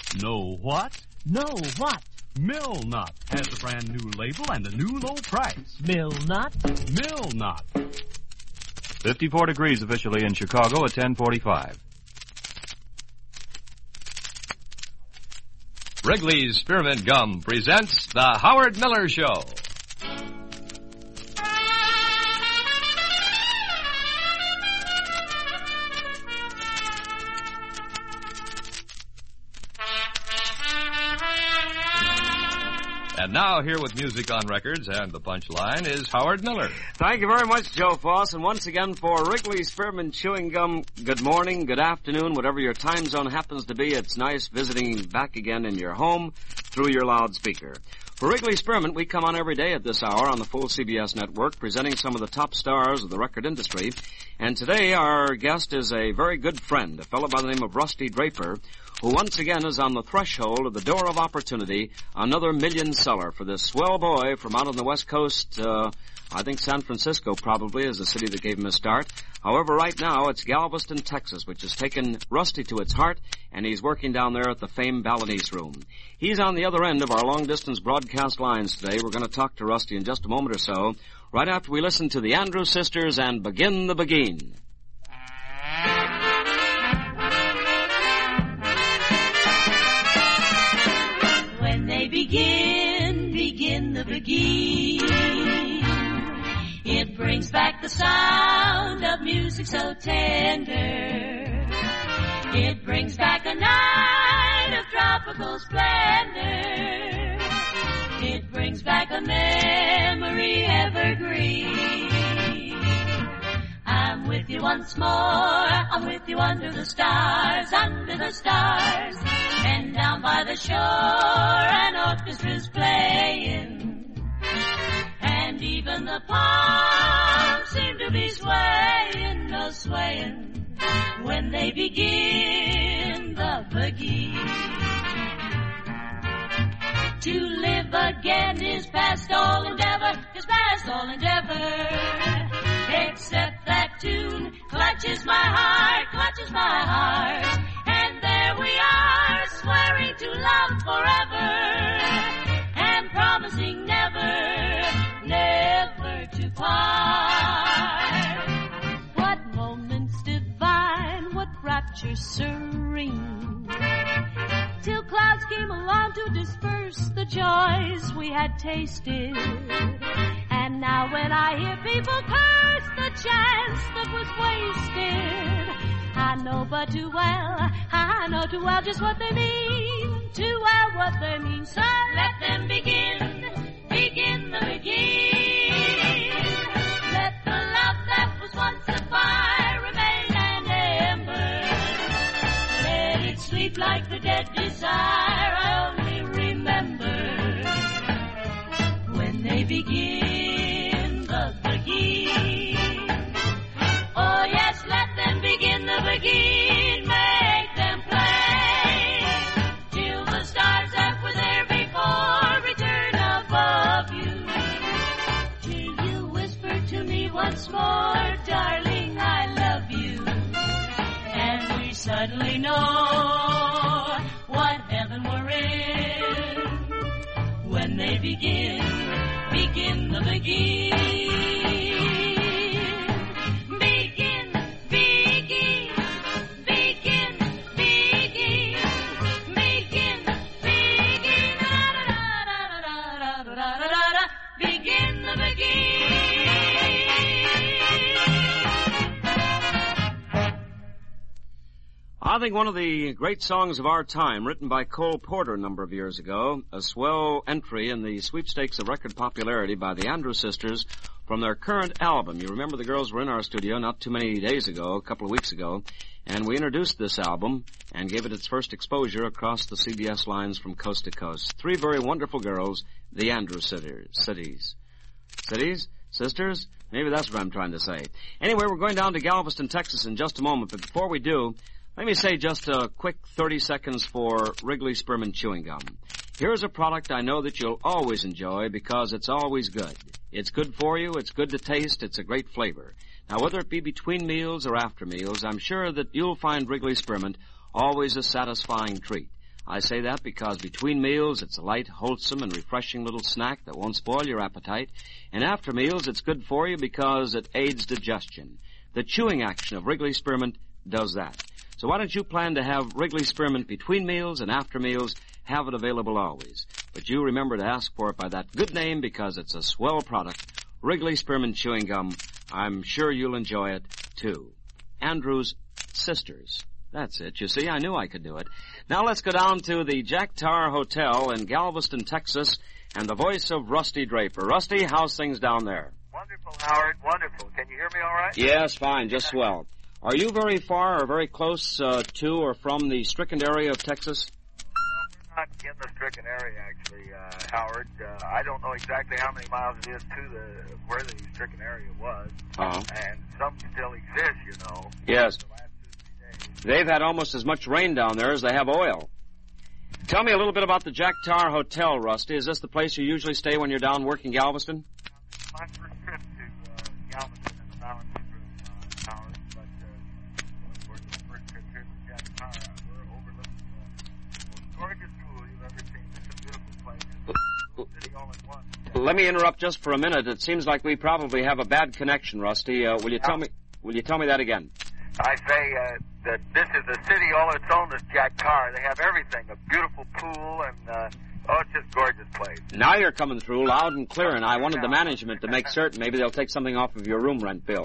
Know what? No, what? Mill Nut has a brand new label and a new low price. Mill Nut? Mill Nut. 54 degrees officially in Chicago at 10:45. Wrigley's Spearmint Gum presents The Howard Miller Show. And now, here with music on records and the punchline is Howard Miller. Thank you very much, Joe Foss. And once again for Wrigley's Spearmint Chewing Gum, good morning, good afternoon, whatever your time zone happens to be. It's nice visiting back again in your home through your loudspeaker. For Wrigley Spearmint, we come on every day at this hour on the full CBS network, presenting some of the top stars of the record industry. And today our guest is a very good friend, a fellow by the name of Rusty Draper, who once again is on the threshold of the door of opportunity, another million seller for this swell boy from out on the West Coast. I think San Francisco probably is the city that gave him a start. However, right now it's Galveston, Texas, which has taken Rusty to its heart, and he's working down there at the famed Balinese Room. He's on the other end of our long-distance broadcast lines today. We're going to talk to Rusty in just a moment or so, right after we listen to the Andrews Sisters and Begin the Begin. When they begin the begin. It brings back the sound of music so tender. It brings back a night of tropical splendor. It brings back a memory evergreen. I'm with you once more, I'm with you under the stars, and down by the shore an orchestra's playing, and even the palms seem to be swaying, swaying, when they begin the begin. To live again is past all endeavor, except that tune clutches my heart, and there we are, swearing to love forever, and promising never to part. What moments divine, what rapture serene, till clouds came along to disperse the joys we had tasted. And now when I hear people curse the chance that was wasted, I know but too well, just what they mean, too well what they mean. So let them begin the begin. Let the love that was once a fire remain an ember. Let it sleep like the dead desire I only remember. When they begin the begin. Oh yes, let them begin the begin. Make them play till the stars that were there before return above you. Till you whisper to me once more, darling, I love you. And we suddenly know what heaven we're in when they begin the begin. I think one of the great songs of our time, written by Cole Porter a number of years ago, a swell entry in the sweepstakes of record popularity by the Andrews Sisters from their current album. You remember the girls were in our studio not too many days ago, a couple of weeks ago, and we introduced this album and gave it its first exposure across the CBS lines from coast to coast. Three very wonderful girls, the Andrews Sisters. Sisters? Maybe that's what I'm trying to say. Anyway, we're going down to Galveston, Texas in just a moment, but before we do, let me say just a quick 30 seconds for Wrigley Spearmint Chewing Gum. Here's a product I know that you'll always enjoy because it's always good. It's good for you, it's good to taste, it's a great flavor. Now, whether it be between meals or after meals, I'm sure that you'll find Wrigley Spearmint always a satisfying treat. I say that because between meals, it's a light, wholesome, and refreshing little snack that won't spoil your appetite. And after meals, it's good for you because it aids digestion. The chewing action of Wrigley Spearmint does that. So why don't you plan to have Wrigley Spearmint between meals and after meals? Have it available always. But you remember to ask for it by that good name because it's a swell product. Wrigley Spearmint Chewing Gum. I'm sure you'll enjoy it, too. Andrew's Sisters. That's it. You see, I knew I could do it. Now let's go down to the Jack Tar Hotel in Galveston, Texas, and the voice of Rusty Draper. Rusty, how's things down there? Wonderful, Howard. Wonderful. Can you hear me all right? Yes, fine. Just swell. Are you very far or very close to or from the stricken area of Texas? Well, we're not in the stricken area, actually, Howard. I don't know exactly how many miles it is to where the stricken area was. Uh-huh. And some still exist, you know. Yes. The last 2-3 days. They've had almost as much rain down there as they have oil. Tell me a little bit about the Jack Tar Hotel, Rusty. Is this the place you usually stay when you're down working Galveston? My first trip to Galveston in the Balance Room, Howard, but we're the first trip here to Jack Tar. We're overlooking the most gorgeous pool you've ever seen. It's a beautiful place. City all in one. Let me interrupt just for a minute. It seems like we probably have a bad connection, Rusty. Will you tell me that again? I say that this is a city all its own, this Jack Tar. They have everything, a beautiful pool, and it's just a gorgeous place. Now you're coming through loud and clear, and I wanted the management to make certain maybe they'll take something off of your room rent bill.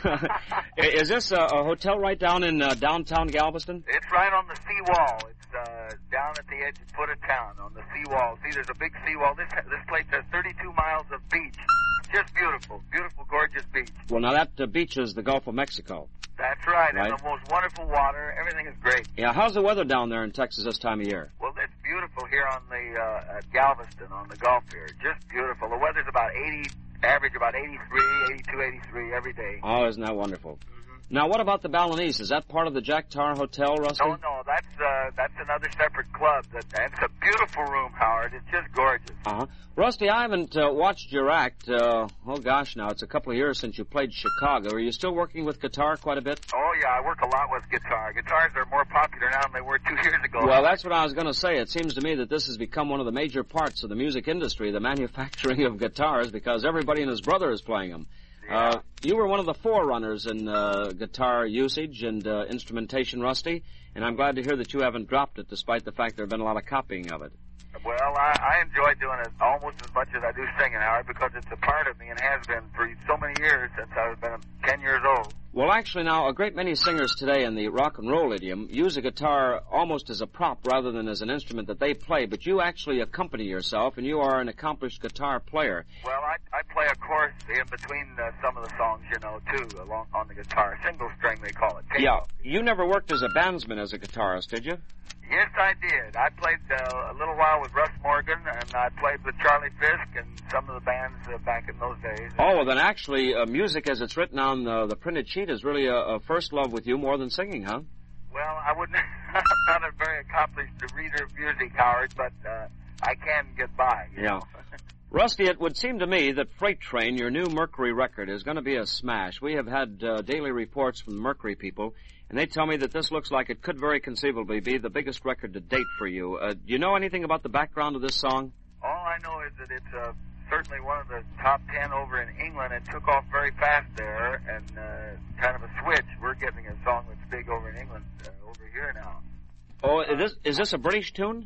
Is this a hotel right down in downtown Galveston? It's right on the seawall. It's down at the edge foot of town on the seawall. See, there's a big seawall. This place has 32 miles of beach. Just beautiful, beautiful, gorgeous beach. Well, now that beach is the Gulf of Mexico. That's right, and the most wonderful water. Everything is great. Yeah, how's the weather down there in Texas this time of year? Well, it's beautiful here on the at Galveston on the Gulf here. Just beautiful. The weather's about 80, average about 83, 82, 83 every day. Oh, isn't that wonderful? Now, what about the Balinese? Is that part of the Jack Tar Hotel, Rusty? No, that's another separate club. That's a beautiful room, Howard. It's just gorgeous. Uh-huh. Rusty, I haven't watched your act. Now, it's a couple of years since you played Chicago. Are you still working with guitar quite a bit? Oh, yeah, I work a lot with guitar. Guitars are more popular now than they were 2 years ago. Well, that's what I was going to say. It seems to me that this has become one of the major parts of the music industry, the manufacturing of guitars, because everybody and his brother is playing them. Yeah. You were one of the forerunners in guitar usage and instrumentation, Rusty, and I'm glad to hear that you haven't dropped it despite the fact there have been a lot of copying of it. Well, I enjoy doing it almost as much as I do singing, Howard, because it's a part of me and has been for so many years since I've been 10 years old. Well, actually now, a great many singers today in the rock and roll idiom use a guitar almost as a prop rather than as an instrument that they play, but you actually accompany yourself, and you are an accomplished guitar player. Well, I play a chorus in between some of the songs, too, along on the guitar. Single string, they call it. Yeah, you never worked as a bandsman as a guitarist, did you? Yes, I did. I played a little while with Russ Morgan, and I played with Charlie Fisk and some of the bands back in those days. Oh, well, then actually, music as it's written on the printed sheet is really a first love with you more than singing, huh? Well, I wouldn't. I'm not a very accomplished reader of music, Howard, but I can get by. You know? Rusty, it would seem to me that Freight Train, your new Mercury record, is going to be a smash. We have had daily reports from the Mercury people, and they tell me that this looks like it could very conceivably be the biggest record to date for you. Do you know anything about the background of this song? All I know is that it's certainly one of the top 10 over in England and took off very fast there, and kind of a switch. We're getting a song that's big over in England over here now. Oh, is this a British tune?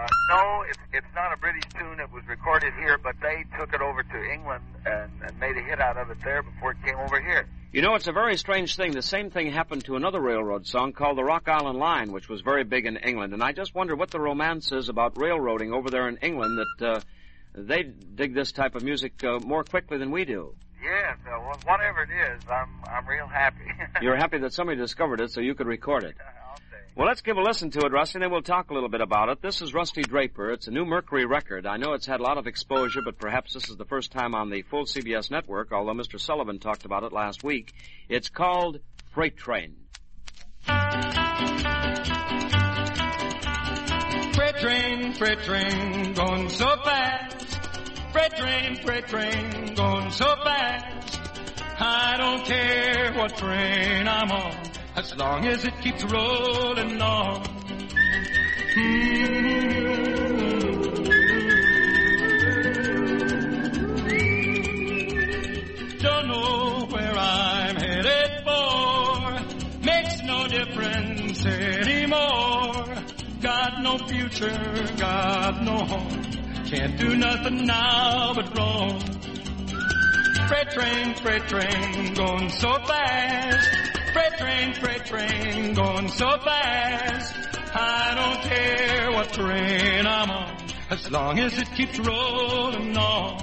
No, it's not a British tune. It was recorded here, but they took it over to England and made a hit out of it there before it came over here. You know, it's a very strange thing. The same thing happened to another railroad song called the Rock Island Line, which was very big in England. And I just wonder what the romance is about railroading over there in England that they dig this type of music more quickly than we do. Yes, well, whatever it is, I'm real happy. You're happy that somebody discovered it so you could record it. I'll say. Well, let's give a listen to it, Rusty, and then we'll talk a little bit about it. This is Rusty Draper. It's a new Mercury record. I know it's had a lot of exposure, but perhaps this is the first time on the full CBS network, although Mr. Sullivan talked about it last week. It's called Freight Train. Freight train, going so fast. Freight train, going so fast. I don't care what train I'm on, as long as it keeps rolling on. Don't know where I'm headed for. Makes no difference anymore. Got no future, got no home. Can't do nothing now but roam. Freight train, going so fast. Freight train, going so fast. I don't care what train I'm on, as long as it keeps rolling on.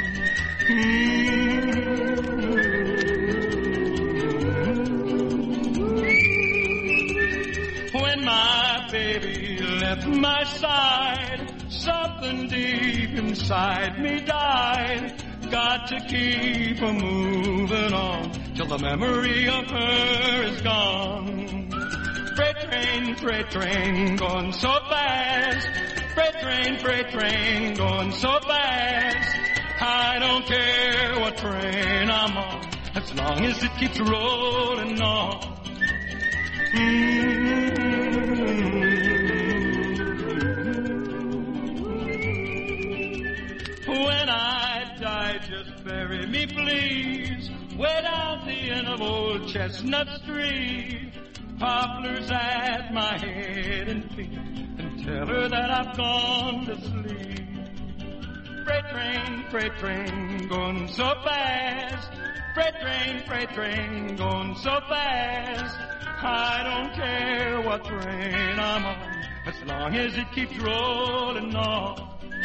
When my baby left my side, something deep inside me died. Got to keep a moving on till the memory of her is gone. Freight train, going so fast. Freight train, going so fast. I don't care what train I'm on, as long as it keeps rolling on. When I die, just bury me, please, way down the end of old Chestnut Street. Poplars at my head and feet, and tell her that I've gone to sleep. Freight train, going so fast. Freight train, going so fast. I don't care what train I'm on, as long as it keeps rolling on.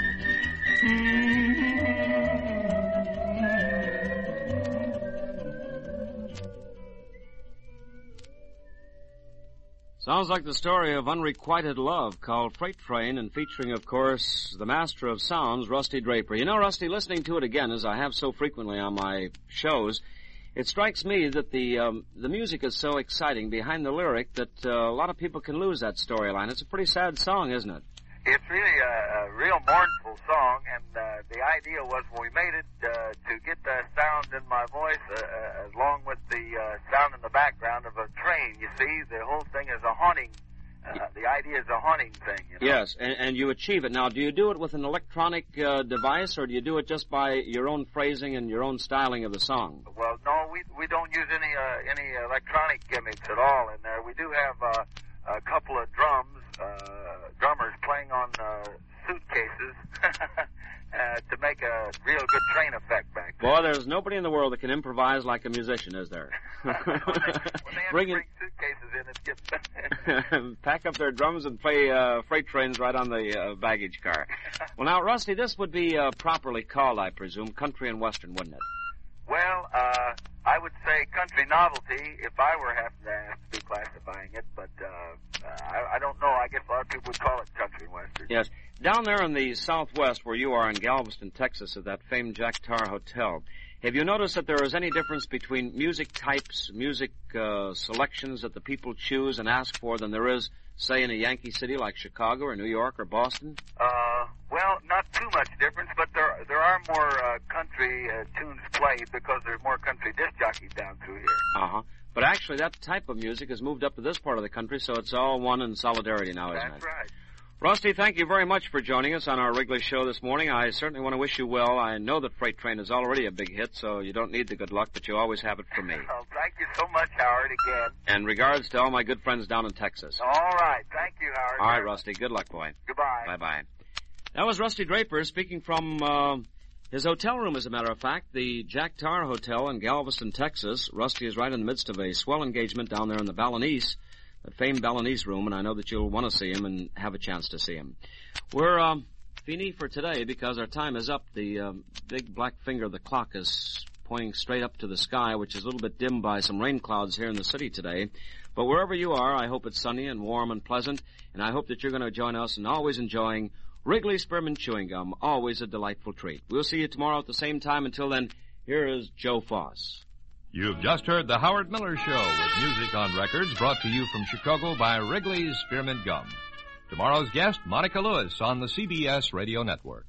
Sounds like the story of unrequited love, called Freight Train, and featuring, of course, the master of sounds, Rusty Draper. You know, Rusty, listening to it again, as I have so frequently on my shows, it strikes me that the music is so exciting behind the lyric that a lot of people can lose that storyline. It's a pretty sad song, isn't it? It's really a real mournful song, and the idea was when we made it to get the sound in my voice along with the sound in the background of a train. You see, the whole thing is a haunting. The idea is a haunting thing. You know? Yes, and you achieve it. Now, do you do it with an electronic device, or do you do it just by your own phrasing and your own styling of the song? Well, no, we don't use any electronic gimmicks at all in there. We do have a couple of drummers playing on suitcases to make a real good train effect back there. Boy, there's nobody in the world that can improvise like a musician, is there? When they have to bring suitcases in, it gets... Pack up their drums and play freight trains right on the baggage car. Well, now, Rusty, this would be properly called, I presume, country and western, wouldn't it? Well, I would say country novelty if I were having to be classifying it, but I don't know. I guess a lot of people would call it country and western. Yes. Down there in the southwest where you are in Galveston, Texas, at that famed Jack Tar Hotel, have you noticed that there is any difference between music types, music selections that the people choose and ask for than there is, say, in a Yankee city like Chicago or New York or Boston? Well, not too much difference, but there are more country tunes played because there's more country disc jockeys down through here. Uh-huh. But actually, that type of music has moved up to this part of the country, so it's all one in solidarity now, isn't it? That's right. Rusty, thank you very much for joining us on our Wrigley Show this morning. I certainly want to wish you well. I know that Freight Train is already a big hit, so you don't need the good luck, but you always have it from me. Oh, thank you so much, Howard, again. And regards to all my good friends down in Texas. All right. Thank you, Howard. All right, Rusty. Good luck, boy. Goodbye. Bye-bye. That was Rusty Draper speaking from his hotel room, as a matter of fact, the Jack Tar Hotel in Galveston, Texas. Rusty is right in the midst of a swell engagement down there in the Balinese, the famed Balinese room, and I know that you'll want to see him and have a chance to see him. We're fini for today because our time is up. The big black finger of the clock is pointing straight up to the sky, which is a little bit dimmed by some rain clouds here in the city today. But wherever you are, I hope it's sunny and warm and pleasant, and I hope that you're going to join us in always enjoying Wrigley Spearmint Chewing Gum, always a delightful treat. We'll see you tomorrow at the same time. Until then, here is Joe Foss. You've just heard the Howard Miller Show with music on records brought to you from Chicago by Wrigley's Spearmint Gum. Tomorrow's guest, Monica Lewis, on the CBS Radio Network.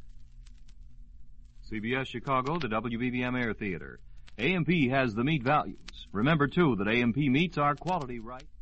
CBS Chicago, the WBBM Air Theater. A&P has the meat values. Remember, too, that A&P meats are quality right.